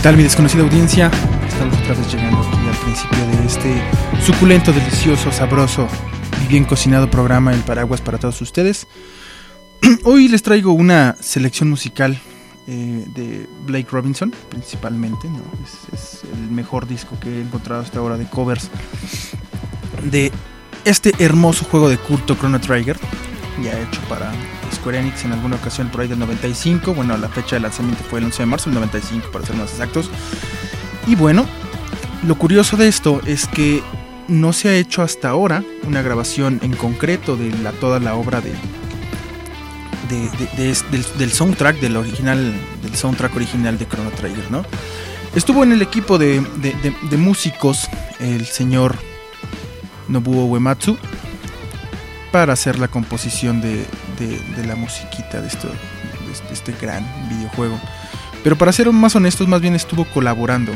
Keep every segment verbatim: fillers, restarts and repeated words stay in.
tal, mi desconocida audiencia? Estamos otra vez llegando aquí al principio de este suculento, delicioso, sabroso y bien cocinado programa El Paraguas para todos ustedes. Hoy les traigo una selección musical eh, de Blake Robinson, principalmente, ¿no? Es, es el mejor disco que he encontrado hasta ahora de covers de este hermoso juego de culto, Chrono Trigger, ya hecho para Square Enix en alguna ocasión por ahí del noventa y cinco. Bueno, la fecha de lanzamiento fue el once de marzo del noventa y cinco, para ser más exactos. Y bueno, lo curioso de esto es que no se ha hecho hasta ahora una grabación en concreto de la, toda la obra de, de, de, de, de del, del soundtrack del original, del soundtrack original de Chrono Trigger, ¿no? Estuvo en el equipo de, de, de, de músicos el señor Nobuo Uematsu para hacer la composición de, de, de la musiquita de, esto, de este gran videojuego. Pero para ser más honestos, más bien estuvo colaborando,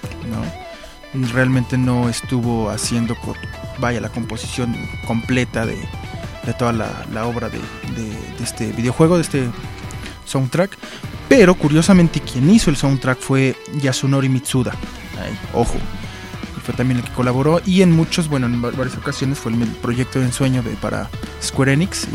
¿no? Realmente no estuvo haciendo, vaya, la composición completa de, de toda la, la obra de, de, de este videojuego, de este soundtrack. Pero curiosamente quien hizo el soundtrack fue Yasunori Mitsuda. Ay, ojo. Fue también el que colaboró y en muchos, bueno, en varias ocasiones fue el proyecto de ensueño de, para Square Enix,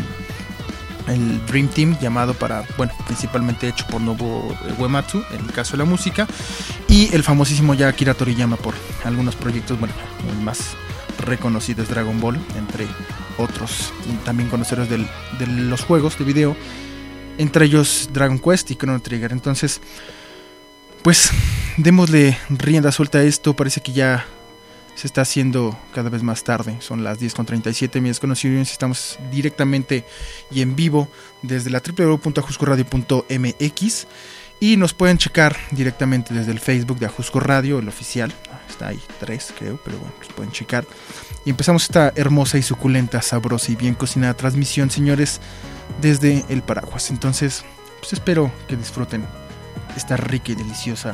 el Dream Team, llamado para, bueno, principalmente hecho por Nobuo Uematsu en el caso de la música, y el famosísimo ya Akira Toriyama por algunos proyectos, bueno, el más reconocido es Dragon Ball, entre otros también conocedores del, de los juegos de video, entre ellos Dragon Quest y Chrono Trigger. Entonces, pues démosle rienda suelta a esto. Parece que ya se está haciendo cada vez más tarde. Son las diez con treinta y siete. Mi desconocido, estamos directamente y en vivo desde la doble u doble u doble u punto ajusco radio punto m x y nos pueden checar directamente desde el Facebook de Ajusco Radio, el oficial. Está ahí tres, creo, pero bueno, los pueden checar. Y empezamos esta hermosa y suculenta, sabrosa y bien cocinada transmisión, señores, desde el Paraguas. Entonces, pues espero que disfruten esta rica y deliciosa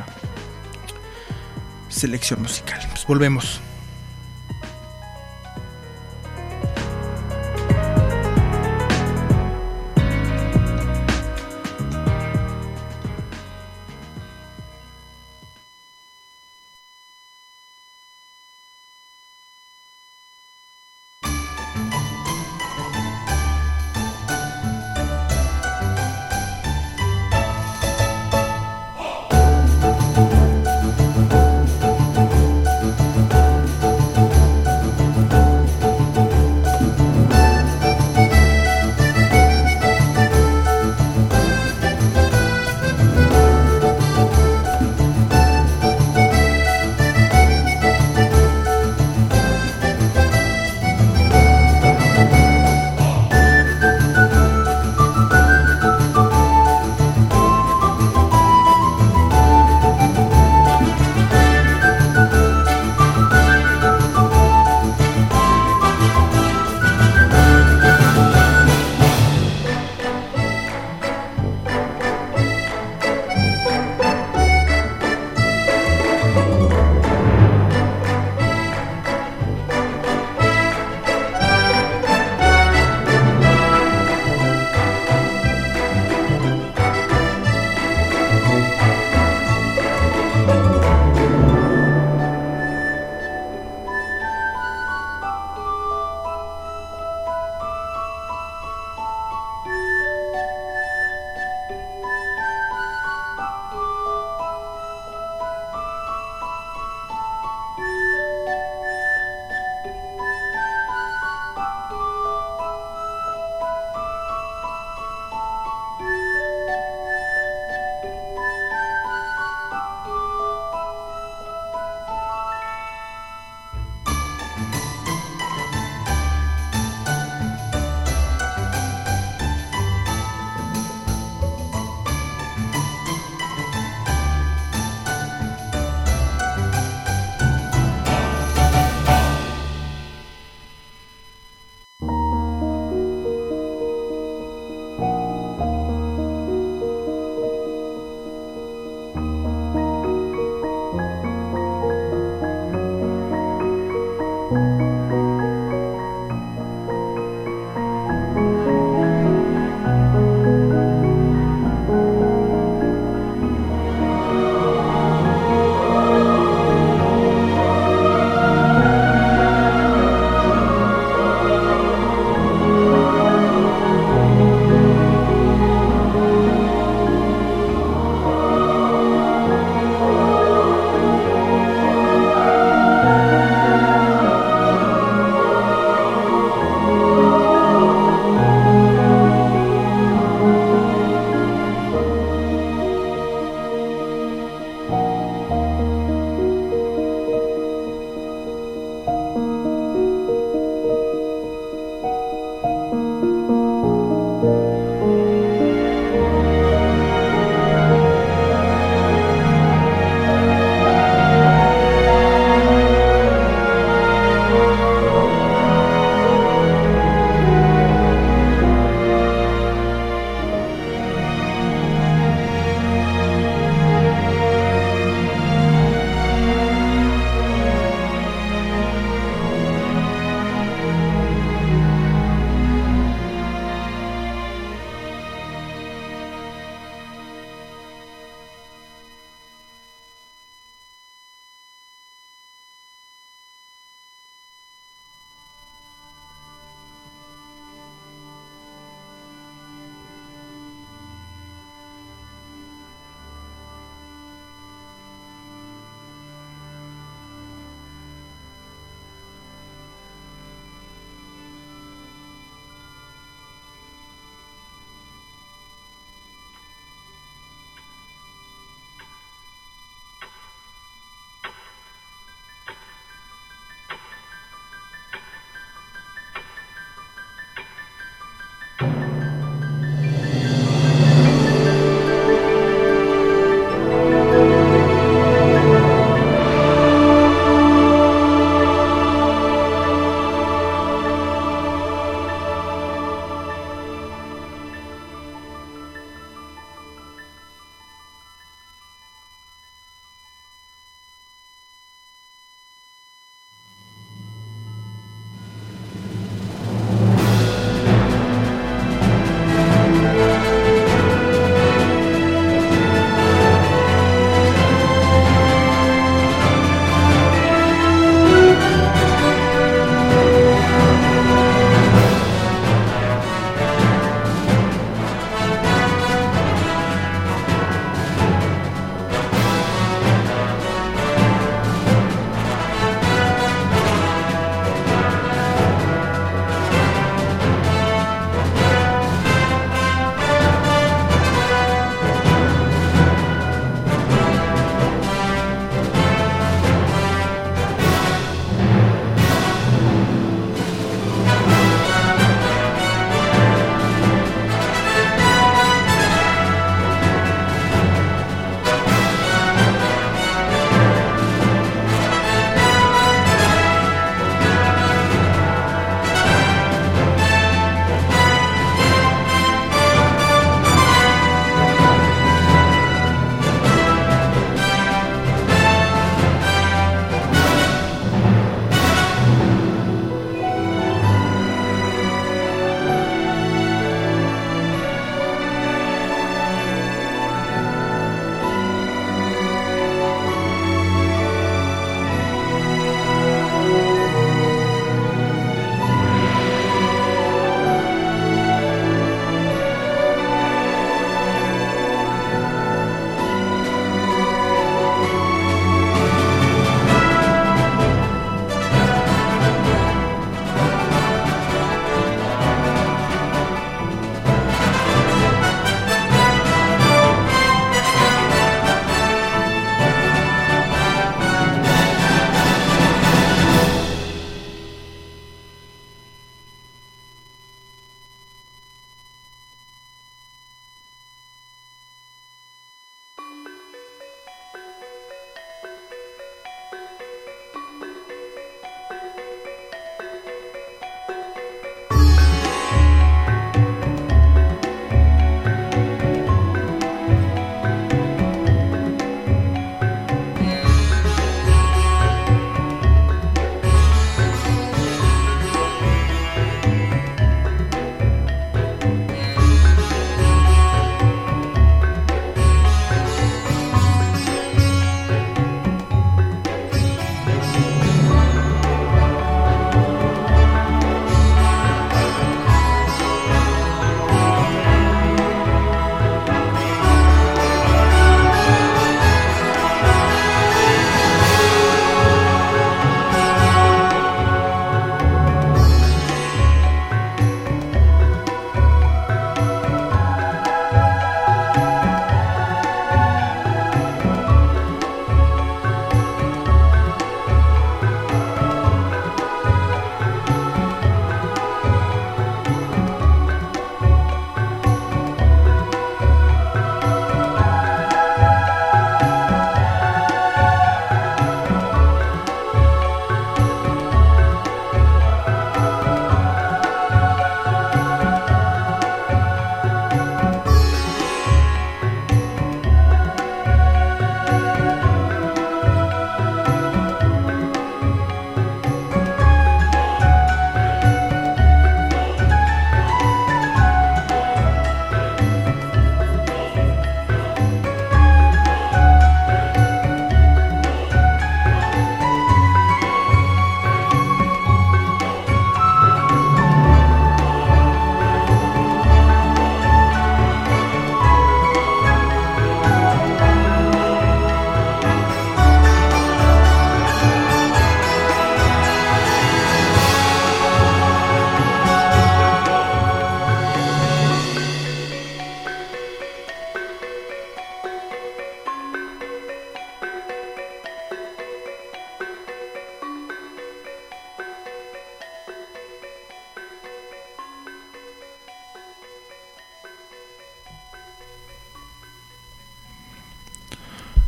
selección musical. Pues volvemos.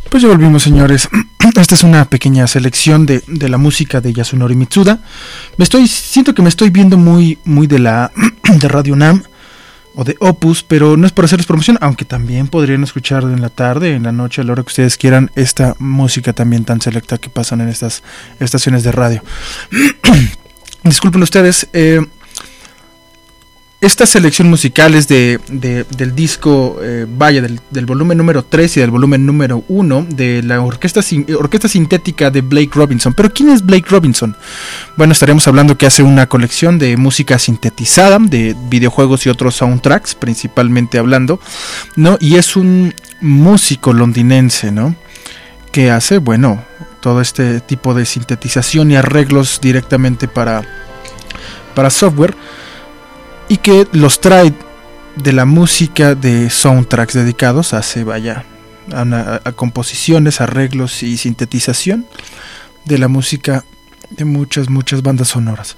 Pues ya volvimos, señores. Esta es una pequeña selección de, de la música de Yasunori Mitsuda. Me estoy, siento que me estoy viendo muy, muy de la de Radio Nam o de Opus, pero no es por hacerles promoción, aunque también podrían escuchar en la tarde, en la noche, a la hora que ustedes quieran, esta música también tan selecta que pasan en estas estaciones de radio. Disculpen ustedes. Eh, Esta selección musical es de, de, del disco, eh, vaya, del, del volumen número tres y del volumen número uno de la orquesta, orquesta sintética de Blake Robinson. ¿Pero quién es Blake Robinson? Bueno, estaremos hablando que hace una colección de música sintetizada, de videojuegos y otros soundtracks, principalmente hablando, ¿no? Y es un músico londinense, ¿no? Que hace, bueno, todo este tipo de sintetización y arreglos directamente para, para software, y que los trae de la música de soundtracks dedicados, hace, vaya, a, una, a composiciones, arreglos y sintetización de la música de muchas, muchas bandas sonoras.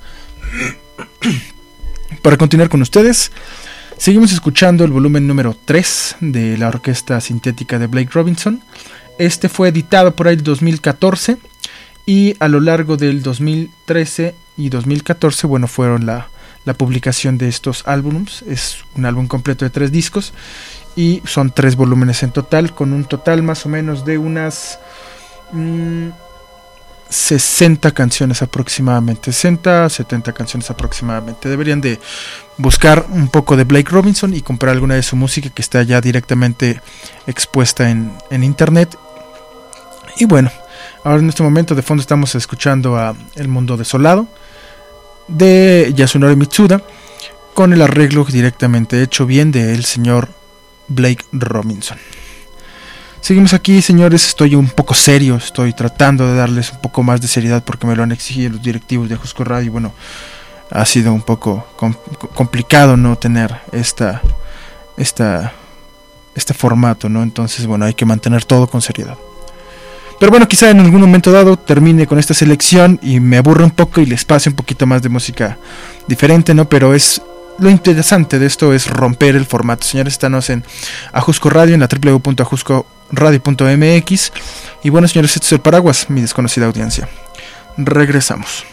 Para continuar con ustedes, seguimos escuchando el volumen número tres de la orquesta sintética de Blake Robinson. Este fue editado por ahí el dos mil catorce, y a lo largo del dos mil trece y dos mil catorce, bueno, fueron la la publicación de estos álbumes. Es un álbum completo de tres discos y son tres volúmenes en total, con un total más o menos de unas mmm, sesenta canciones aproximadamente, sesenta, setenta canciones aproximadamente. Deberían de buscar un poco de Blake Robinson y comprar alguna de su música, que está ya directamente expuesta en, en internet. Y bueno, ahora en este momento de fondo estamos escuchando a El Mundo Desolado de Yasunori Mitsuda, con el arreglo directamente hecho bien de el señor Blake Robinson. Seguimos aquí, señores. Estoy un poco serio, estoy tratando de darles un poco más de seriedad porque me lo han exigido los directivos de Ajusco Radio. Bueno, ha sido un poco com- complicado no tener esta, esta, este formato, ¿no? Entonces, bueno, hay que mantener todo con seriedad. Pero bueno, quizá en algún momento dado termine con esta selección y me aburre un poco y les pase un poquito más de música diferente, ¿no? Pero es lo interesante de esto, es romper el formato. Señores, estamos en Ajusco Radio, en la doble u doble u doble u punto ajusco radio punto m x. Y bueno, señores, esto es El Paraguas, mi desconocida audiencia. Regresamos.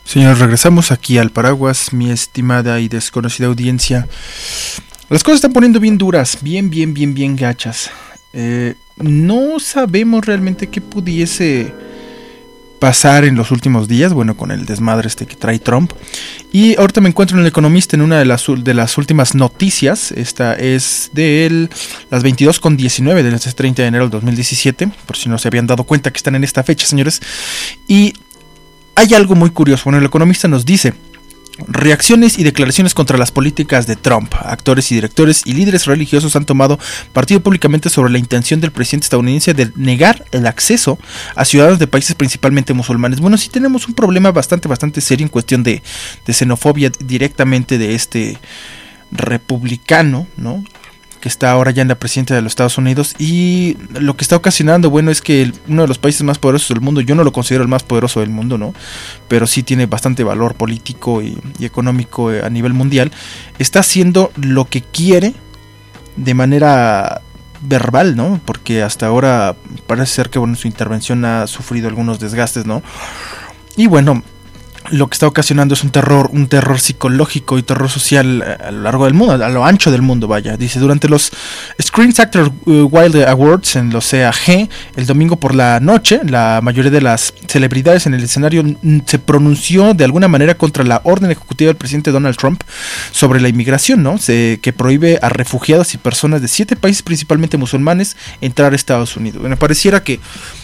Señores, regresamos aquí al paraguas, mi estimada y desconocida audiencia. Las cosas están poniendo bien duras, bien, bien, bien, bien gachas. Eh, no sabemos realmente qué pudiese pasar en los últimos días, bueno, con el desmadre este que trae Trump. Y ahorita me encuentro en El Economista en una de las, de las últimas noticias. Esta es de el, las veintidós con diecinueve del treinta de enero del dos mil diecisiete, por si no se habían dado cuenta que están en esta fecha, señores. Y hay algo muy curioso. Bueno, El Economista nos dice: reacciones y declaraciones contra las políticas de Trump. Actores y directores y líderes religiosos han tomado partido públicamente sobre la intención del presidente estadounidense de negar el acceso a ciudadanos de países principalmente musulmanes. Bueno, sí tenemos un problema bastante, bastante serio en cuestión de, de xenofobia directamente de este republicano, ¿no?, que está ahora ya en la presidencia de los Estados Unidos. Y lo que está ocasionando, bueno, es que el, uno de los países más poderosos del mundo, yo no lo considero el más poderoso del mundo, ¿no?, pero sí tiene bastante valor político y, y económico a nivel mundial, está haciendo lo que quiere de manera verbal, ¿no?, porque hasta ahora parece ser que, bueno, su intervención ha sufrido algunos desgastes, ¿no?, y bueno, lo que está ocasionando es un terror, un terror psicológico y terror social a lo largo del mundo, a lo ancho del mundo, vaya. Dice: durante los Screen Actors Guild Awards en los C A G, el domingo por la noche, la mayoría de las celebridades en el escenario se pronunció de alguna manera contra la orden ejecutiva del presidente Donald Trump sobre la inmigración, ¿no?, se, que prohíbe a refugiados y personas de siete países, principalmente musulmanes, entrar a Estados Unidos. Me pareciera que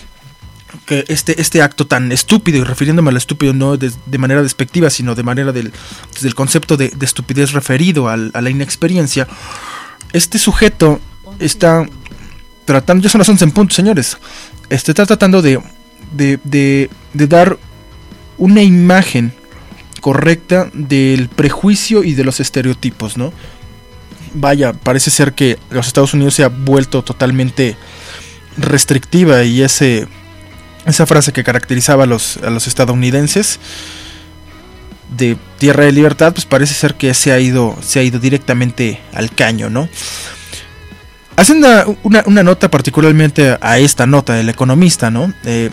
que este, este acto tan estúpido, y refiriéndome al estúpido no de, de manera despectiva, sino de manera del, del concepto de, de estupidez referido al, a la inexperiencia, este sujeto está tratando, ya son las once en punto, señores, este está tratando de, de, de, de dar una imagen correcta del prejuicio y de los estereotipos, ¿no? Vaya, parece ser que los Estados Unidos se ha vuelto totalmente restrictiva, y ese esa frase que caracterizaba a los, a los estadounidenses de tierra de libertad, pues parece ser que se ha ido, se ha ido directamente al caño, ¿no? Hacen una, una, una nota particularmente a esta nota del Economista, ¿no? Eh,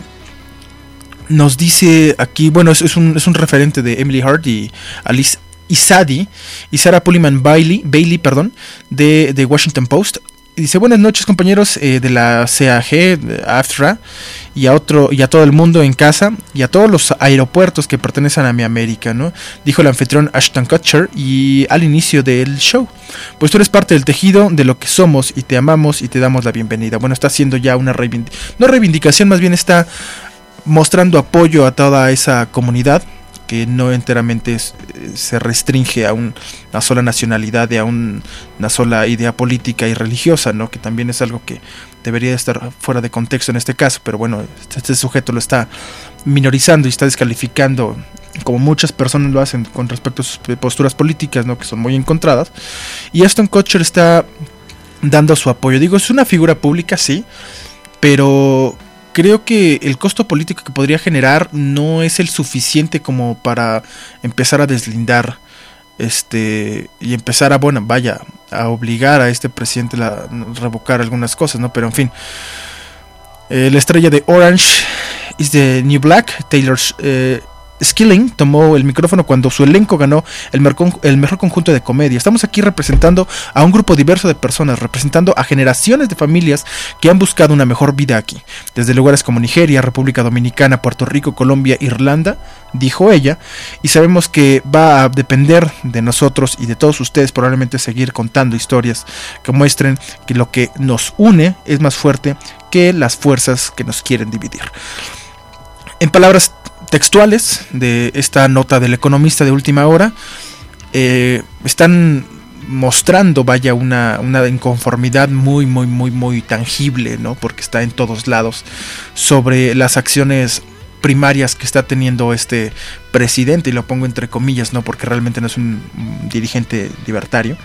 nos dice aquí, bueno, es, es, un, es un referente de Emily Hart y Alice Isadi y Sarah Pullman Bailey, Bailey perdón, de, de Washington Post. Y dice: buenas noches, compañeros eh, de la C A G, AFTRA, y a otro y a todo el mundo en casa, y a todos los aeropuertos que pertenecen a mi América, ¿no?, dijo el anfitrión Ashton Kutcher y al inicio del show. Pues tú eres parte del tejido de lo que somos, y te amamos y te damos la bienvenida. Bueno, está haciendo ya una reivindicación, no reivindicación, más bien está mostrando apoyo a toda esa comunidad que no enteramente es, se restringe a un, una sola nacionalidad y a un, una sola idea política y religiosa, ¿no?, que también es algo que debería estar fuera de contexto en este caso, pero bueno, este, este sujeto lo está minorizando y está descalificando, como muchas personas lo hacen con respecto a sus posturas políticas, ¿no?, que son muy encontradas. Y Ashton Kutcher está dando su apoyo. Digo, es una figura pública, sí, pero creo que el costo político que podría generar no es el suficiente como para empezar a deslindar este y empezar a, bueno, vaya, a obligar a este presidente a revocar algunas cosas, ¿no? Pero en fin, eh, la estrella de Orange is the New Black, Taylor eh, Skilling, tomó el micrófono cuando su elenco ganó el, mercon- el mejor conjunto de comedia. Estamos aquí representando a un grupo diverso de personas, representando a generaciones de familias que han buscado una mejor vida aquí, desde lugares como Nigeria, República Dominicana, Puerto Rico, Colombia, Irlanda, dijo ella, y sabemos que va a depender de nosotros y de todos ustedes probablemente seguir contando historias que muestren que lo que nos une es más fuerte que las fuerzas que nos quieren dividir. En palabras textuales de esta nota del Economista de última hora, eh, están mostrando, vaya, una, una inconformidad muy, muy, muy, muy tangible, ¿no?, porque está en todos lados, sobre las acciones primarias que está teniendo este presidente, y lo pongo entre comillas, ¿no?, porque realmente no es un, un dirigente libertario,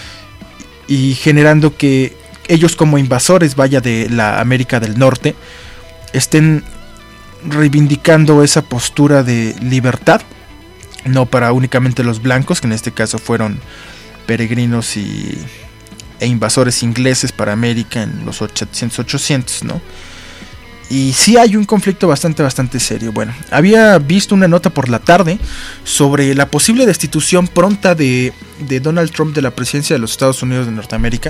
y generando que ellos, como invasores, vaya, de la América del Norte, estén reivindicando esa postura de libertad, no para únicamente los blancos, que en este caso fueron peregrinos y, e invasores ingleses para América en los ochocientos, ¿no? Y sí hay un conflicto bastante, bastante serio. Bueno, había visto una nota por la tarde sobre la posible destitución pronta de, de Donald Trump de la presidencia de los Estados Unidos de Norteamérica.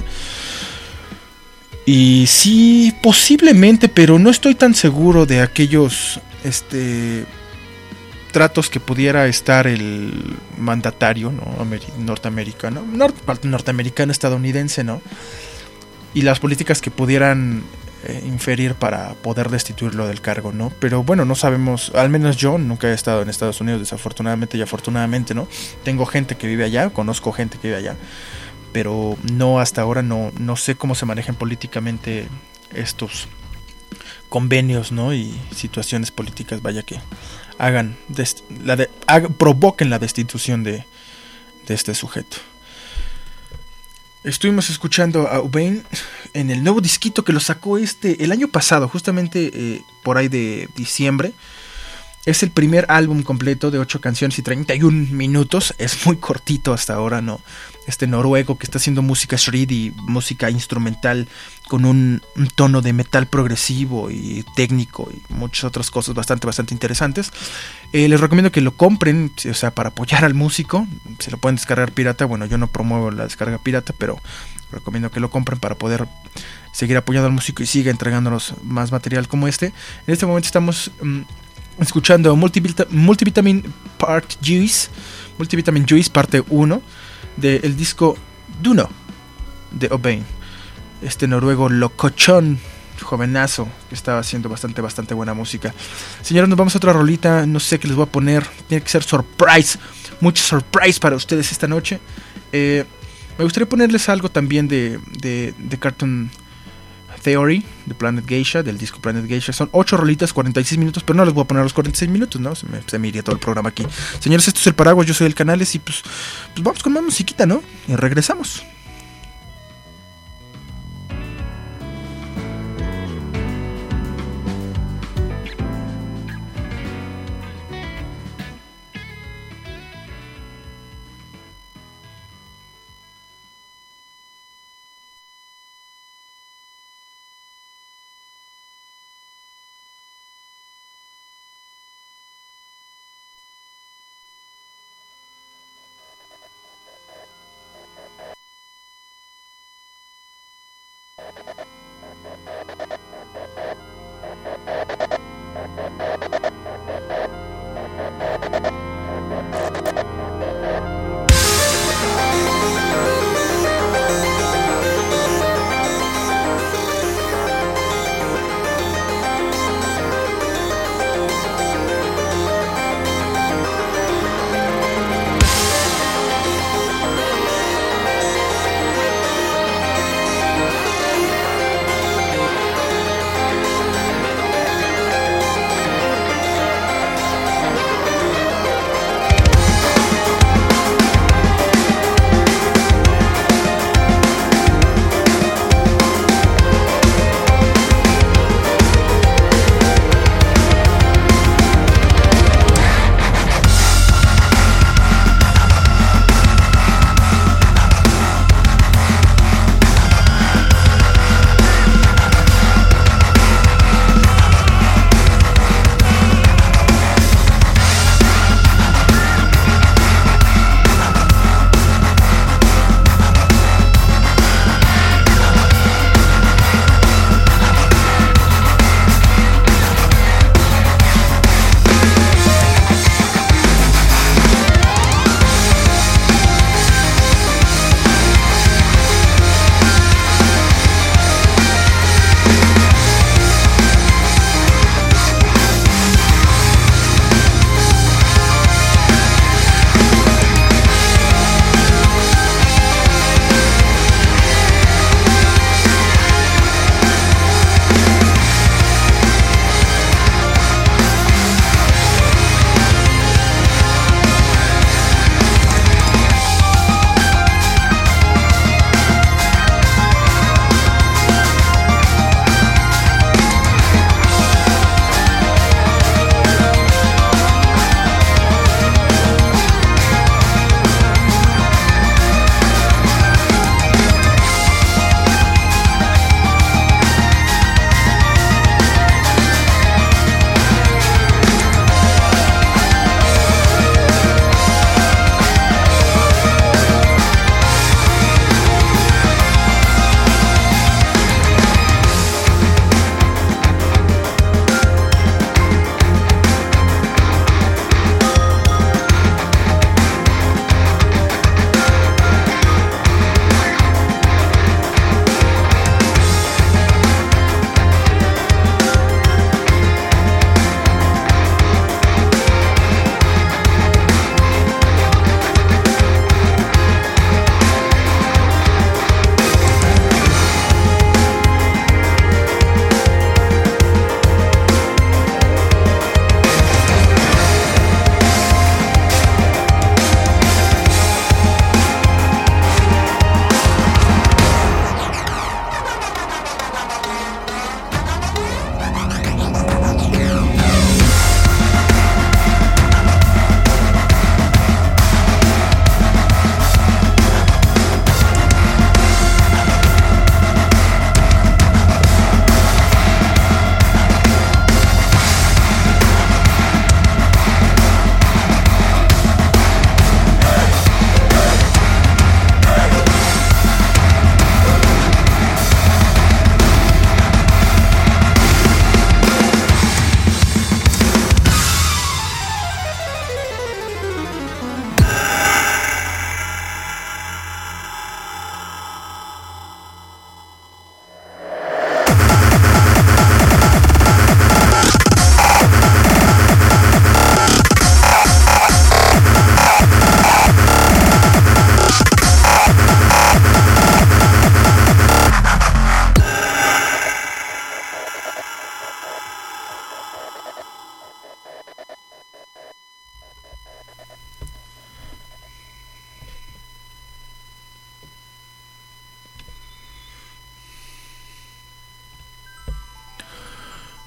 Y sí, posiblemente, pero no estoy tan seguro de aquellos este, tratos que pudiera estar el mandatario, ¿no? Ameri- norteamericano, nor- norteamericano, estadounidense, ¿no? Y las políticas que pudieran eh, inferir para poder destituirlo del cargo, ¿no? Pero bueno, no sabemos, al menos yo nunca he estado en Estados Unidos, desafortunadamente y afortunadamente, ¿no? Tengo gente que vive allá, conozco gente que vive allá, pero no, hasta ahora no, no sé cómo se manejan políticamente estos convenios, ¿no? Y situaciones políticas, vaya, que hagan, dest- la de, haga, provoquen la destitución de, de este sujeto. Estuvimos escuchando a Ubain en el nuevo disquito que lo sacó este el año pasado, justamente eh, por ahí de diciembre. Es el primer álbum completo de ocho canciones y treinta y un minutos. Es muy cortito hasta ahora, ¿no? Este noruego que está haciendo música shred y música instrumental con un, un tono de metal progresivo y técnico y muchas otras cosas bastante, bastante interesantes. Eh, les recomiendo que lo compren, o sea, para apoyar al músico. Se lo pueden descargar pirata. Bueno, yo no promuevo la descarga pirata, pero recomiendo que lo compren para poder seguir apoyando al músico y siga entregándonos más material como este. En este momento estamos Um, escuchando Multivita- Multivitamin Part Juice, Multivitamin Juice parte uno del disco Duno de Ubain, este noruego locochón, jovenazo, que estaba haciendo bastante, bastante buena música. Señores, nos vamos a otra rolita, no sé qué les voy a poner, tiene que ser surprise, mucho surprise para ustedes esta noche. Eh, me gustaría ponerles algo también de, de, de Cartoon Theory, de Planet Geisha, del disco Planet Geisha. Son ocho rolitas, cuarenta y seis minutos, pero no les voy a poner los cuarenta y seis minutos, ¿no? Se me, se me iría todo el programa aquí. Señores, esto es El Paraguas, yo soy el Canales y pues, pues vamos con más musiquita, ¿no? Y regresamos.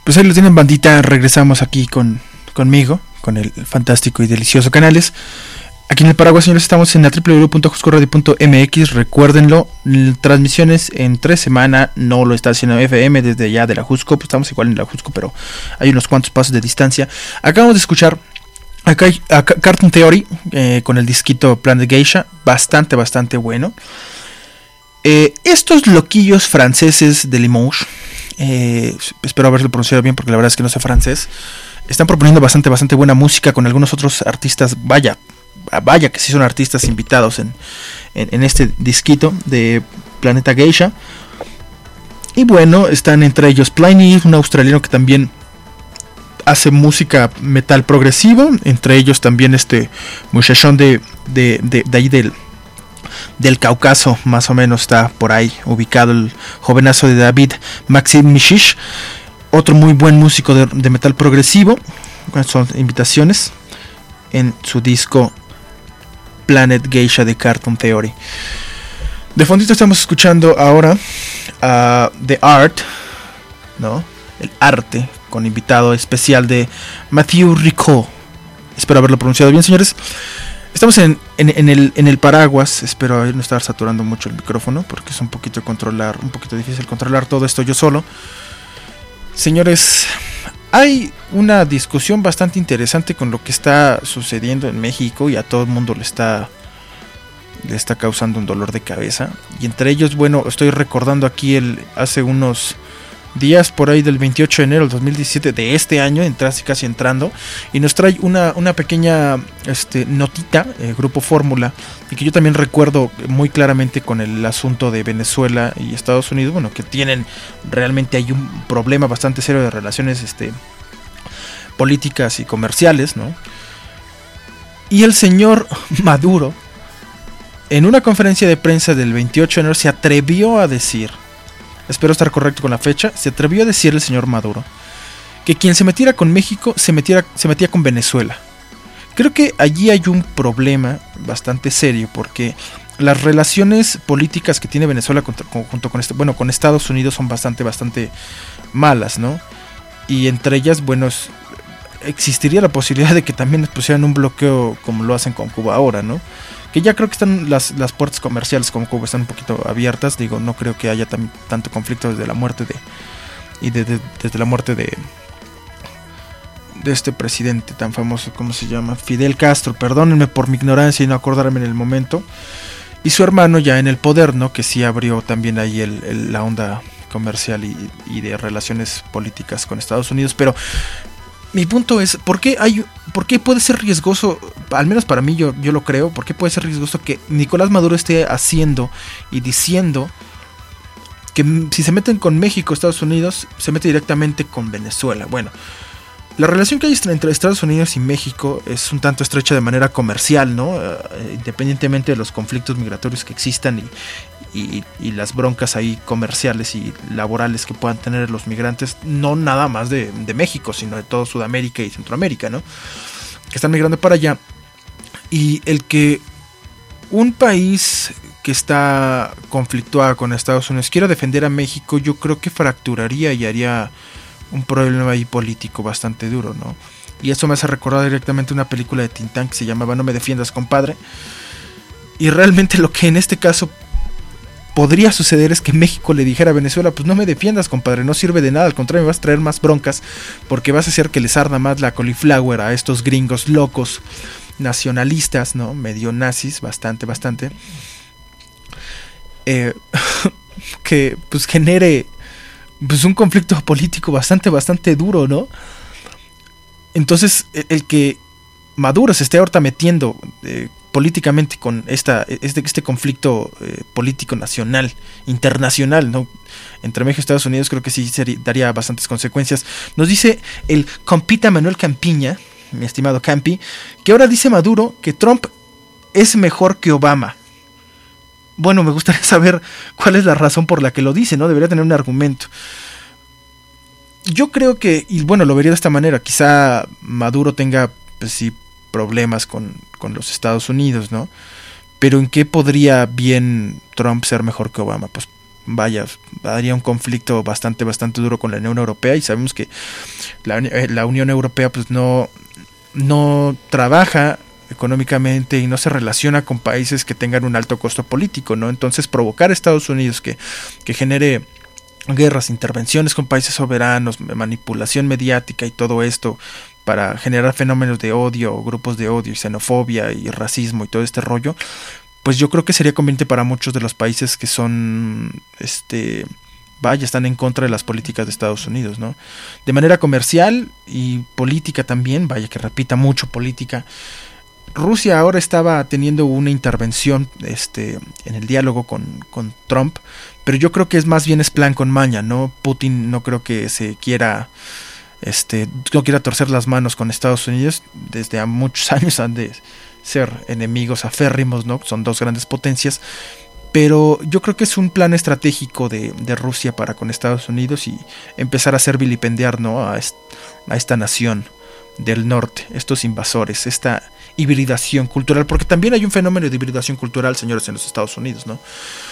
Pues ahí lo tienen, bandita. Regresamos aquí con conmigo, con el fantástico y delicioso Canales. Aquí en el Paraguas, señores, estamos en la doble u doble u doble u punto jusco radio punto m x. Recuérdenlo, transmisiones en tres semanas. No lo está haciendo F M desde allá de la Jusco. Pues estamos igual en la Jusco, pero hay unos cuantos pasos de distancia. Acabamos de escuchar acá, acá Cartoon Theory eh, con el disquito Planet Geisha. Bastante, bastante bueno. Eh, estos loquillos franceses de Limoges, eh, espero haberlo pronunciado bien porque la verdad es que no sé francés, están proponiendo bastante, bastante buena música con algunos otros artistas. Vaya, vaya que sí son artistas invitados en, en, en este disquito de Planeta Geisha. Y bueno, están entre ellos Pliny, un australiano que también hace música metal progresivo. Entre ellos también este muchachón de, de, de, de ahí del, del Cáucaso, más o menos está por ahí ubicado el jovenazo de David Maxim Mishish. Otro muy buen músico de, de metal progresivo. Son invitaciones en su disco Planet Geisha de Cartoon Theory. De fondito estamos escuchando ahora uh, The Art, ¿no? El arte, con invitado especial de Mathieu Ricot. Espero haberlo pronunciado bien, señores. Estamos en, en, en, el, en el Paraguas. Espero no estar saturando mucho el micrófono, porque es un poquito controlar, un poquito difícil controlar todo esto yo solo. Señores, hay una discusión bastante interesante con lo que está sucediendo en México y a todo el mundo le está le está causando un dolor de cabeza. Y entre ellos, bueno, estoy recordando aquí el hace unos días, por ahí del veintiocho de enero del dos mil diecisiete de este año, casi casi entrando, y nos trae una, una pequeña este, notita, eh, Grupo Fórmula, y que yo también recuerdo muy claramente con el asunto de Venezuela y Estados Unidos, bueno, que tienen realmente hay un problema bastante serio de relaciones este, políticas y comerciales, ¿no? Y el señor Maduro, en una conferencia de prensa del veintiocho de enero, se atrevió a decir, espero estar correcto con la fecha, se atrevió a decir el señor Maduro que quien se metiera con México se, metiera, se metía con Venezuela. Creo que allí hay un problema bastante serio, porque las relaciones políticas que tiene Venezuela junto, junto con, este, bueno, con Estados Unidos son bastante, bastante malas, ¿no? Y entre ellas, bueno, es, existiría la posibilidad de que también les pusieran un bloqueo como lo hacen con Cuba ahora, ¿no? Que ya creo que están las, las puertas comerciales con Cuba están un poquito abiertas. Digo, no creo que haya tam, tanto conflicto desde la muerte de y de, de, desde la muerte de de este presidente tan famoso, ¿cómo se llama? Fidel Castro. Perdónenme por mi ignorancia y no acordarme en el momento. Y su hermano ya en el poder, ¿no? Que sí abrió también ahí el, el, la onda comercial y, y de relaciones políticas con Estados Unidos. Pero mi punto es, ¿por qué hay, por qué puede ser riesgoso, al menos para mí yo, yo lo creo, por qué puede ser riesgoso que Nicolás Maduro esté haciendo y diciendo que si se meten con México, Estados Unidos, se mete directamente con Venezuela? Bueno, la relación que hay entre Estados Unidos y México es un tanto estrecha de manera comercial, ¿no? Uh, independientemente de los conflictos migratorios que existan y, y, y las broncas ahí comerciales y laborales que puedan tener los migrantes, no nada más de, de México, sino de toda Sudamérica y Centroamérica, ¿no? Que están migrando para allá. Y el que un país que está conflictuado con Estados Unidos quiera defender a México, yo creo que fracturaría y haría un problema ahí político bastante duro, ¿no? Y eso me hace recordar directamente una película de Tintán que se llamaba No me defiendas, compadre. Y realmente lo que en este caso podría suceder es que México le dijera a Venezuela, pues no me defiendas, compadre, no sirve de nada, al contrario, me vas a traer más broncas, porque vas a hacer que les arda más la cauliflower a estos gringos locos, nacionalistas, ¿no? Medio nazis, bastante, bastante. Eh, que pues genere pues un conflicto político bastante, bastante duro, ¿no? Entonces, el, el que Maduro se esté ahorita metiendo eh, políticamente con esta este, este conflicto eh, político nacional, internacional, ¿no? Entre México y Estados Unidos, creo que sí sería, daría bastantes consecuencias. Nos dice el compita Manuel Campiña, mi estimado Campi, que ahora dice Maduro que Trump es mejor que Obama. Bueno, me gustaría saber cuál es la razón por la que lo dice, ¿no? Debería tener un argumento. Yo creo que, y bueno, lo vería de esta manera, quizá Maduro tenga, pues sí, problemas con, con los Estados Unidos, ¿no? Pero ¿en qué podría bien Trump ser mejor que Obama? Pues vaya, daría un conflicto bastante, bastante duro con la Unión Europea, y sabemos que la, la Unión Europea pues no, no trabaja económicamente y no se relaciona con países que tengan un alto costo político, ¿no? Entonces provocar a Estados Unidos que, que genere guerras, intervenciones con países soberanos, manipulación mediática y todo esto para generar fenómenos de odio, grupos de odio y xenofobia y racismo y todo este rollo, pues yo creo que sería conveniente para muchos de los países que son, este, vaya, están en contra de las políticas de Estados Unidos, ¿no? De manera comercial y política también, vaya que repita mucho política. Rusia ahora estaba teniendo una intervención este, en el diálogo con, con Trump, pero yo creo que es más bien es plan con maña, ¿no? Putin no creo que se quiera, este, no quiera torcer las manos con Estados Unidos. Desde a muchos años han de ser enemigos aférrimos, ¿no? Son dos grandes potencias, pero yo creo que es un plan estratégico de, de Rusia para con Estados Unidos y empezar a hacer vilipendiar, ¿no? a, est- a esta nación del norte, estos invasores, esta hibridación cultural, porque también hay un fenómeno de hibridación cultural, señores, en los Estados Unidos, ¿no?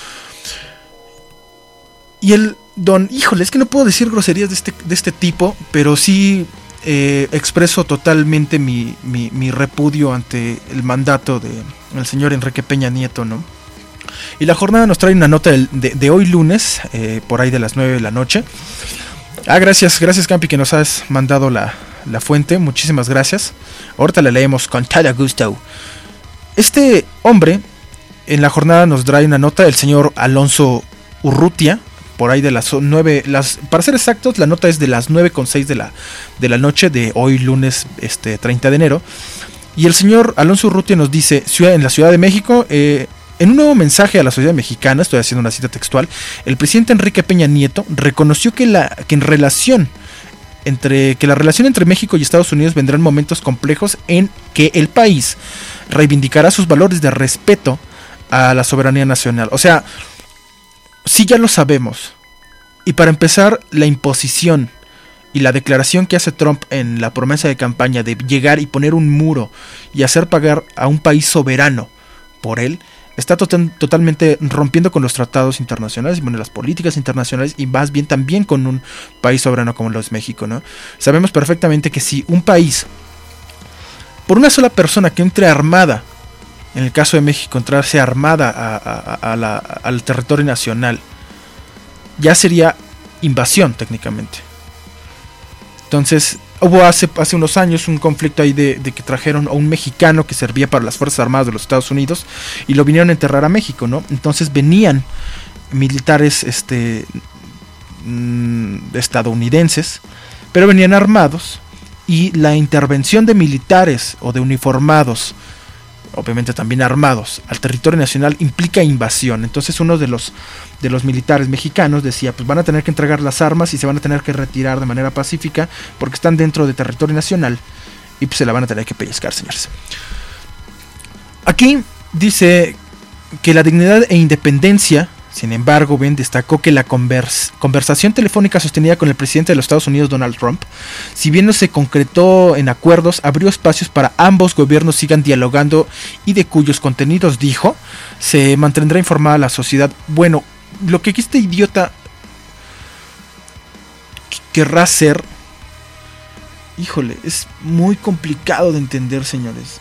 Y el don, híjole, es que no puedo decir groserías de este, de este tipo, pero sí eh, expreso totalmente mi, mi, mi repudio ante el mandato de el señor Enrique Peña Nieto, ¿no? Y la jornada nos trae una nota de, de, de hoy lunes, eh, por ahí de las nueve de la noche. Ah, gracias, gracias Campi que nos has mandado la, la fuente, muchísimas gracias. Ahorita la leemos con todo gusto. Este hombre en la jornada nos trae una nota del señor Alonso Urrutia, por ahí de las nueve, las, para ser exactos, la nota es de las nueve con seis de la, de la noche de hoy lunes este, treinta de enero. Y el señor Alonso Urrutia nos dice, ciudad, en la Ciudad de México, eh, en un nuevo mensaje a la sociedad mexicana, estoy haciendo una cita textual, el presidente Enrique Peña Nieto reconoció que, la, que en relación entre que la relación entre México y Estados Unidos vendrán momentos complejos en que el país reivindicará sus valores de respeto a la soberanía nacional. O sea, sí, ya lo sabemos. Y para empezar, la imposición y la declaración que hace Trump en la promesa de campaña de llegar y poner un muro y hacer pagar a un país soberano por él, está total, totalmente rompiendo con los tratados internacionales y bueno, las políticas internacionales, y más bien también con un país soberano como lo es México, ¿no? Sabemos perfectamente que si un país, por una sola persona que entre armada, en el caso de México, entrarse armada a, a, a la, al territorio nacional, ya sería invasión técnicamente. Entonces, hubo hace, hace unos años un conflicto ahí de, de que trajeron a un mexicano que servía para las Fuerzas Armadas de los Estados Unidos y lo vinieron a enterrar a México, ¿no? Entonces venían militares este, mmm, estadounidenses, pero venían armados, y la intervención de militares o de uniformados, obviamente también armados, al territorio nacional implica invasión. Entonces uno de los de los militares mexicanos decía, pues van a tener que entregar las armas y se van a tener que retirar de manera pacífica porque están dentro de territorio nacional y pues se la van a tener que pellizcar, señores. Aquí dice que la dignidad e independencia, sin embargo, Ben destacó que la convers- conversación telefónica sostenida con el presidente de los Estados Unidos, Donald Trump, si bien no se concretó en acuerdos, abrió espacios para ambos gobiernos sigan dialogando y de cuyos contenidos, dijo, se mantendrá informada la sociedad. Bueno, lo que aquí este idiota querrá hacer, híjole, es muy complicado de entender, señores.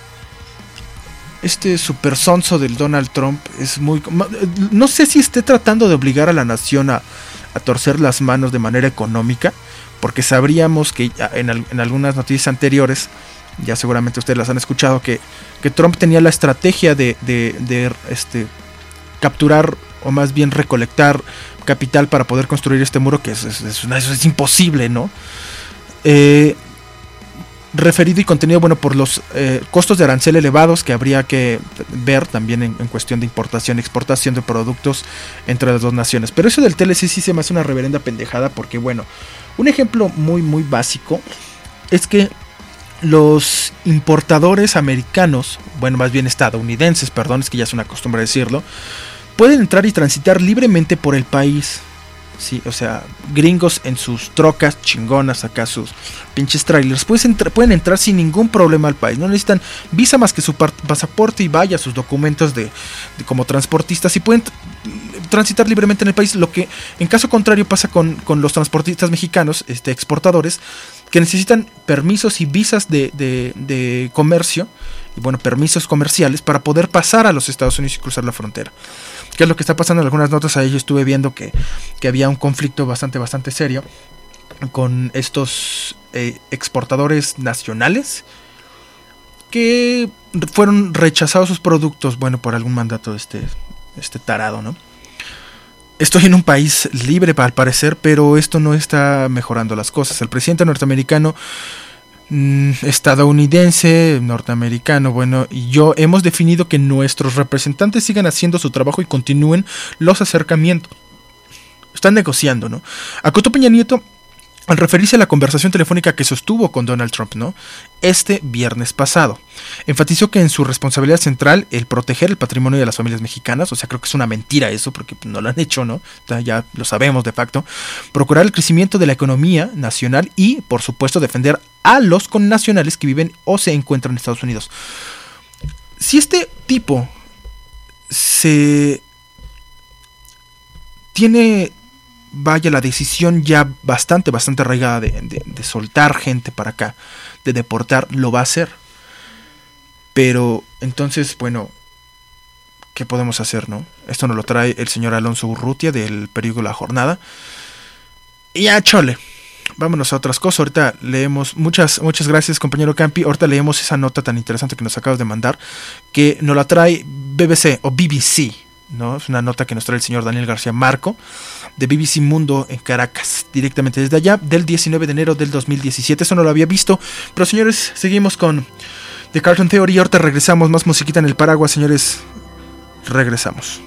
Este super sonso del Donald Trump es muy... No sé si esté tratando de obligar a la nación a, a torcer las manos de manera económica, porque sabríamos que en, en algunas noticias anteriores, ya seguramente ustedes las han escuchado, que, que Trump tenía la estrategia de, de, de este, capturar o más bien recolectar capital para poder construir este muro, que es, es, es, una, eso es imposible, ¿no? Eh... referido y contenido, bueno, por los eh, costos de arancel elevados que habría que ver también en, en cuestión de importación y exportación de productos entre las dos naciones. Pero eso del T L C sí se me hace una reverenda pendejada, porque bueno, un ejemplo muy muy básico es que los importadores americanos, bueno, más bien estadounidenses, perdón, es que ya es una costumbre decirlo, pueden entrar y transitar libremente por el país Sí, o sea, gringos en sus trocas chingonas, acá sus pinches trailers, pues entra, pueden entrar sin ningún problema al país. No necesitan visa más que su pasaporte y vaya sus documentos de, de como transportistas y pueden transitar libremente en el país. Lo que en caso contrario pasa con, con los transportistas mexicanos, este, exportadores, que necesitan permisos y visas de, de, de comercio, y bueno, permisos comerciales para poder pasar a los Estados Unidos y cruzar la frontera. ¿Qué es lo que está pasando? En algunas notas ahí yo estuve viendo que, que había un conflicto bastante, bastante serio con estos eh, exportadores nacionales que fueron rechazados sus productos, bueno, por algún mandato de este, este tarado, ¿no? Estoy en un país libre, al parecer, pero esto no está mejorando las cosas. El presidente norteamericano, mmm, estadounidense, norteamericano, bueno, y yo hemos definido que nuestros representantes sigan haciendo su trabajo y continúen los acercamientos. Están negociando, ¿no? Acotó Peña Nieto al referirse a la conversación telefónica que sostuvo con Donald Trump, ¿no? Este viernes pasado. Enfatizó que en su responsabilidad central el proteger el patrimonio de las familias mexicanas, o sea, creo que es una mentira eso, porque no lo han hecho, ¿no? Ya lo sabemos de facto. Procurar el crecimiento de la economía nacional y, por supuesto, defender a los connacionales que viven o se encuentran en Estados Unidos. Si este tipo se tiene, vaya, la decisión ya bastante, bastante arraigada de, de, de soltar gente para acá, de deportar, lo va a hacer. Pero entonces, bueno, ¿qué podemos hacer, no? Esto nos lo trae el señor Alonso Urrutia del periódico La Jornada. Y ya, chole, vámonos a otras cosas. Ahorita leemos, muchas, muchas gracias, compañero Campi. Ahorita leemos esa nota tan interesante que nos acabas de mandar, que nos la trae B B C o B B C, ¿no? Es una nota que nos trae el señor Daniel García Marco de B B C Mundo en Caracas, directamente desde allá, del diecinueve de enero del dos mil diecisiete. Eso no lo había visto, pero señores, seguimos con The Cartoon Theory. Ahorita regresamos, más musiquita en el paraguas, señores. Regresamos.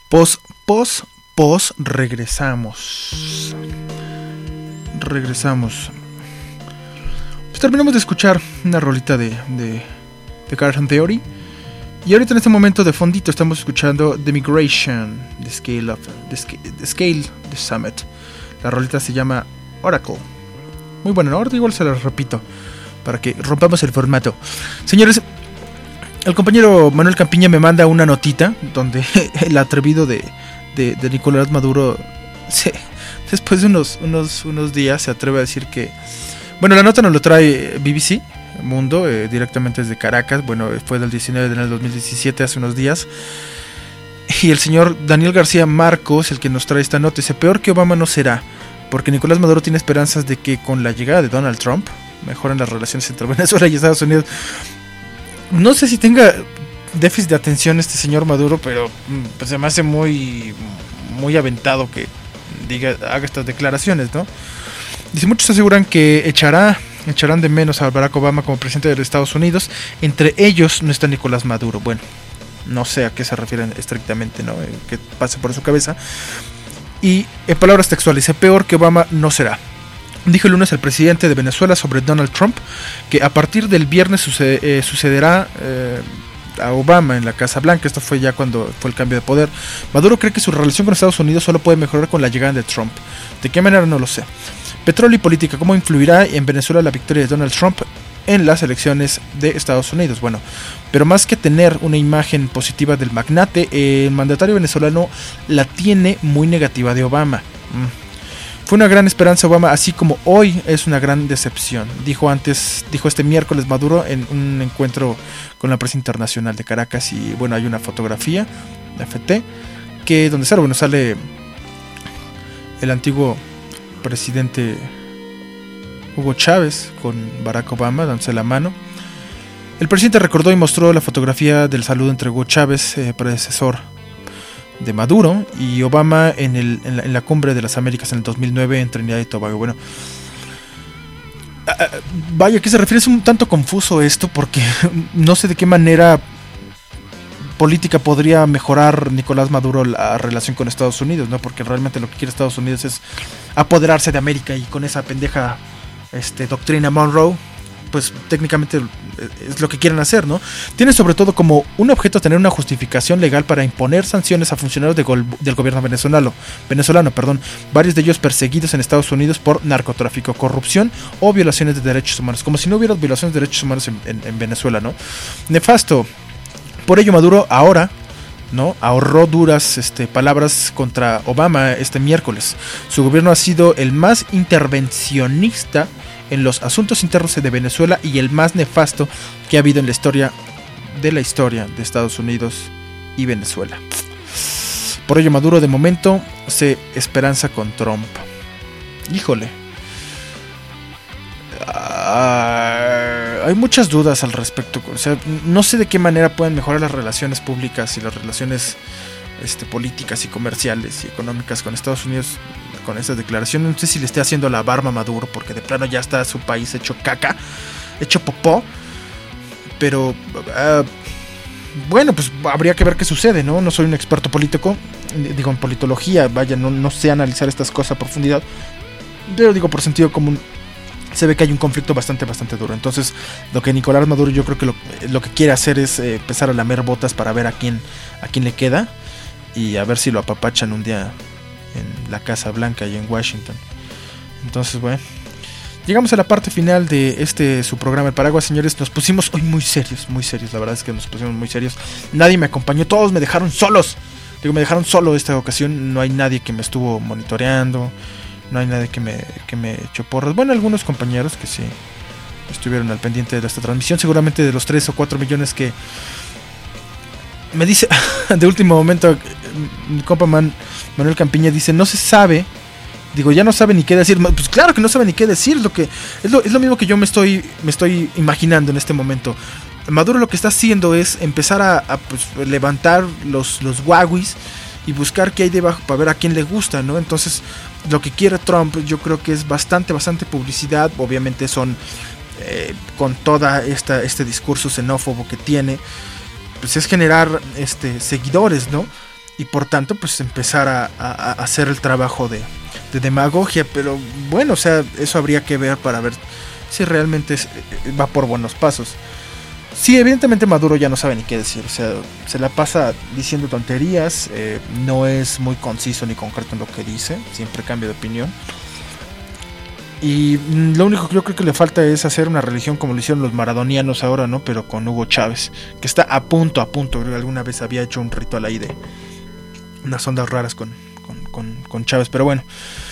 Pos, pos, pos, regresamos. Regresamos. Pues terminamos de escuchar una rolita de, de, de Carson Theory. Y ahorita en este momento de fondito estamos escuchando The Migration, The Scale of The Scale, the Scale, The Summit. La rolita se llama Oracle. Muy bueno, ahora igual se la repito para que rompamos el formato. Señores, el compañero Manuel Campiña me manda una notita donde el atrevido de, de, de Nicolás Maduro se, después de unos, unos, unos días se atreve a decir que... Bueno, la nota nos lo trae B B C Mundo, eh, directamente desde Caracas. Bueno, fue del diecinueve de enero del dos mil diecisiete, hace unos días. Y el señor Daniel García Marcos, el que nos trae esta nota, dice: peor que Obama no será, porque Nicolás Maduro tiene esperanzas de que con la llegada de Donald Trump mejoren las relaciones entre Venezuela y Estados Unidos. No sé si tenga déficit de atención este señor Maduro, pero pues, se me hace muy, muy aventado que diga, haga estas declaraciones, ¿no? Dice: muchos aseguran que echará echarán de menos a Barack Obama como presidente de los Estados Unidos. Entre ellos no está Nicolás Maduro. Bueno, no sé a qué se refieren estrictamente, ¿no? Eh, que pase por su cabeza. Y en palabras textuales, dice: peor que Obama no será. Dijo el lunes el presidente de Venezuela sobre Donald Trump que a partir del viernes sucede, eh, sucederá eh, a Obama en la Casa Blanca. Esto fue ya cuando fue el cambio de poder. Maduro cree que su relación con Estados Unidos solo puede mejorar con la llegada de Trump. ¿De qué manera? No lo sé. Petróleo y política. ¿Cómo influirá en Venezuela la victoria de Donald Trump en las elecciones de Estados Unidos? Bueno, pero más que tener una imagen positiva del magnate, el mandatario venezolano la tiene muy negativa de Obama. Mm. Fue una gran esperanza Obama, así como hoy es una gran decepción, dijo antes, dijo este miércoles Maduro en un encuentro con la prensa internacional de Caracas. Y bueno, hay una fotografía de F T que donde sale, bueno, sale el antiguo presidente Hugo Chávez con Barack Obama dándose la mano. El presidente recordó y mostró la fotografía del saludo entre Hugo Chávez, eh, predecesor de Maduro, y Obama en, el, en, la, en la cumbre de las Américas en el dos mil nueve en Trinidad y Tobago. Bueno, uh, vaya, ¿a qué se refiere? Es un tanto confuso esto porque no sé de qué manera política podría mejorar Nicolás Maduro la relación con Estados Unidos, ¿no? Porque realmente lo que quiere Estados Unidos es apoderarse de América, y con esa pendeja este, doctrina Monroe, pues técnicamente es lo que quieren hacer, ¿no? Tiene sobre todo como un objeto tener una justificación legal para imponer sanciones a funcionarios de gol- del gobierno venezolano, venezolano, perdón, varios de ellos perseguidos en Estados Unidos por narcotráfico, corrupción o violaciones de derechos humanos, como si no hubiera violaciones de derechos humanos en, en, en Venezuela, ¿no? Nefasto. Por ello Maduro ahora, ¿no?, ahorró duras este, palabras contra Obama este miércoles. Su gobierno ha sido el más intervencionista en los asuntos internos de Venezuela y el más nefasto que ha habido en la historia de la historia de Estados Unidos y Venezuela. Por ello Maduro de momento se esperanza con Trump. Híjole. Uh, hay muchas dudas al respecto. O sea, no sé de qué manera pueden mejorar las relaciones públicas y las relaciones este, políticas y comerciales y económicas con Estados Unidos con estas declaraciones. No sé si le esté haciendo la barba a Maduro, porque de plano ya está su país hecho caca, hecho popó. Pero uh, bueno, pues habría que ver qué sucede, ¿no? No soy un experto político, digo en politología, vaya, no, no sé analizar estas cosas a profundidad, pero digo por sentido común, se ve que hay un conflicto bastante, bastante duro. Entonces, lo que Nicolás Maduro yo creo que lo, lo que quiere hacer es eh, empezar a lamer botas para ver a quién, a quién le queda, y a ver si lo apapachan un día en la Casa Blanca y en Washington. Entonces, bueno, llegamos a la parte final de este su programa El Paraguas, señores. Nos pusimos hoy muy serios, muy serios. La verdad es que nos pusimos muy serios. Nadie me acompañó, todos me dejaron solos. Digo, me dejaron solo esta ocasión. No hay nadie que me estuvo monitoreando. No hay nadie que me, que me echó porras. Bueno, algunos compañeros que sí estuvieron al pendiente de esta transmisión. Seguramente de los tres o cuatro millones que me dice de último momento mi compa Man, Manuel Campiña dice: no se sabe. Digo, ya no sabe ni qué decir. Pues claro que no sabe ni qué decir. Lo que es lo, es lo mismo que yo me estoy me estoy imaginando en este momento. Maduro lo que está haciendo es empezar a, a pues, levantar los, los guaguis y buscar qué hay debajo para ver a quién le gusta, ¿no? Entonces, lo que quiere Trump, yo creo que es bastante, bastante publicidad. Obviamente son eh, con toda esta este discurso xenófobo que tiene, pues es generar este seguidores, ¿no? y por tanto pues empezar a, a, a hacer el trabajo de, de demagogia. Pero bueno, o sea, eso habría que ver para ver si realmente es, va por buenos pasos. Sí, evidentemente Maduro ya no sabe ni qué decir, o sea, se la pasa diciendo tonterías, eh, no es muy conciso ni concreto en lo que dice, siempre cambia de opinión. Y lo único que yo creo que le falta es hacer una religión como lo hicieron los maradonianos ahora, ¿no? Pero con Hugo Chávez, que está a punto, a punto, creo que alguna vez había hecho un ritual ahí de unas ondas raras con, con, con, con Chávez, pero bueno.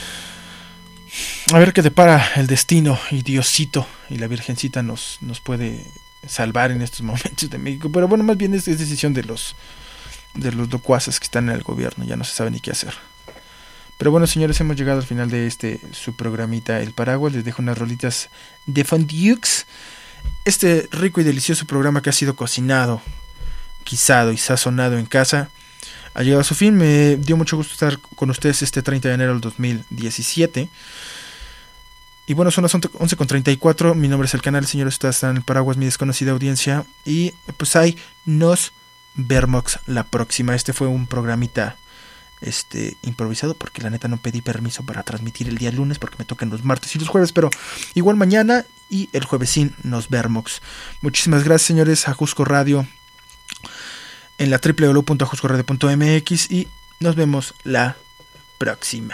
A ver qué depara el destino y Diosito y la Virgencita nos, nos puede salvar en estos momentos de México. Pero bueno, más bien es, es decisión de los de los locuaces que están en el gobierno, ya no se sabe ni qué hacer. Pero bueno, señores, hemos llegado al final de este su programita El Paraguas. Les dejo unas rolitas de Fondiux, este rico y delicioso programa que ha sido cocinado, guisado y sazonado en casa. Ha llegado a su fin. Me dio mucho gusto estar con ustedes este treinta de enero del dos mil diecisiete. Y bueno, son las once con treinta y cuatro. Mi nombre es El Canal, señores. Ustedes están en El Paraguas, mi desconocida audiencia. Y pues ahí nos vemos la próxima. Este fue un programita este improvisado, porque la neta no pedí permiso para transmitir el día lunes, porque me tocan los martes y los jueves, pero igual mañana y el juevesín nos vemos. Muchísimas gracias, señores, a Jusco Radio en la doble u doble u doble u punto jusco radio punto m x y nos vemos la próxima.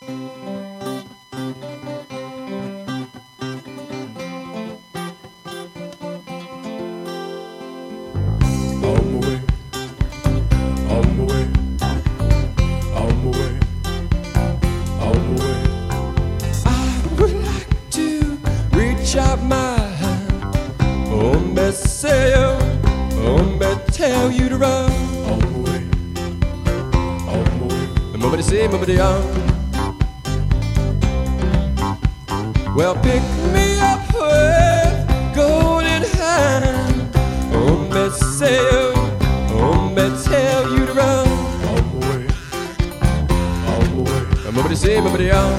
Well, pick me up with golden hand. Oh, me say, oh, me tell you to run. On the way, on the way. Nobody say, nobody on.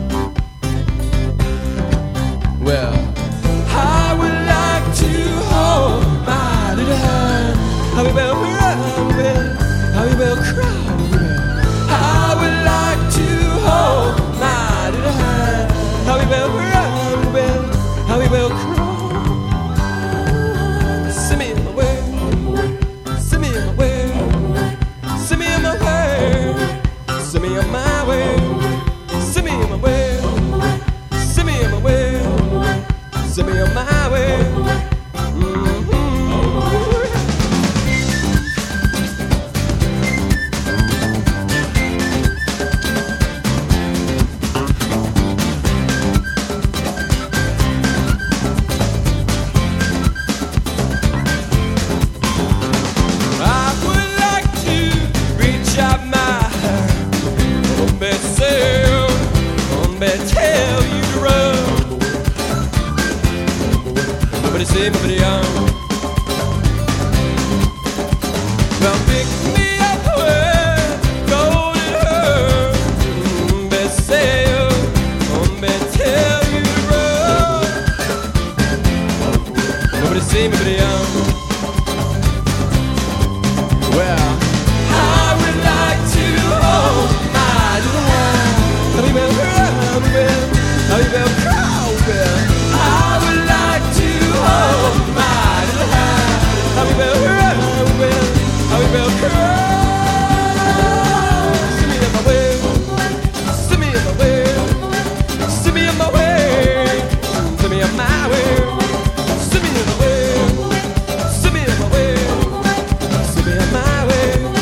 Well, I would like to hold my little hand. How we will run, how we will cry. I would like to hold my little hand. How we will run, will, how we will crawl. Send me in my way, send me in my way, send me in my way, send me on my way, send me in my way, send me in my way, send me on my way. Say nobody on. Well, pick me up with golden hair. Be say you, be tell you to run. Nobody say nobody on. Well, I would like to hold my little hand. How you will run, how you will crawl, I would like to hold my little hand. How we will run, how we will crawl. Send me in my way, send me in my way, send me in my way, send me in my way, send me in my way, send me in my way, send me in my way.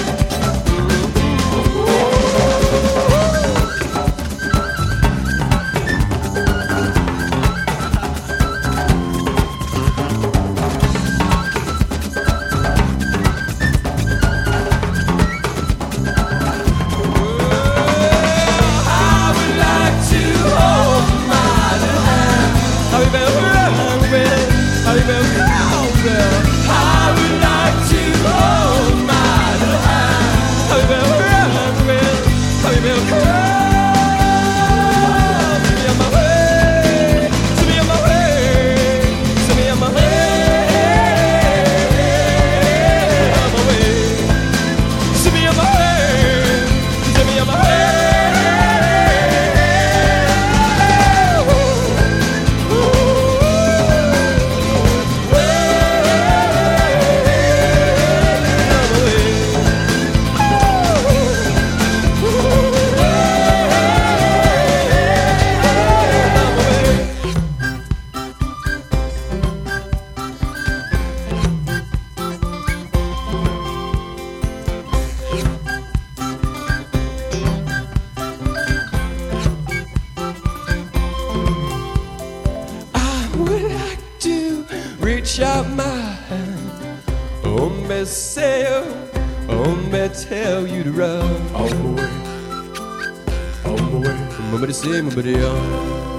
Reach out my hand, oh me say, oh me tell you to run. On the way, on the way, nobody say, nobody on.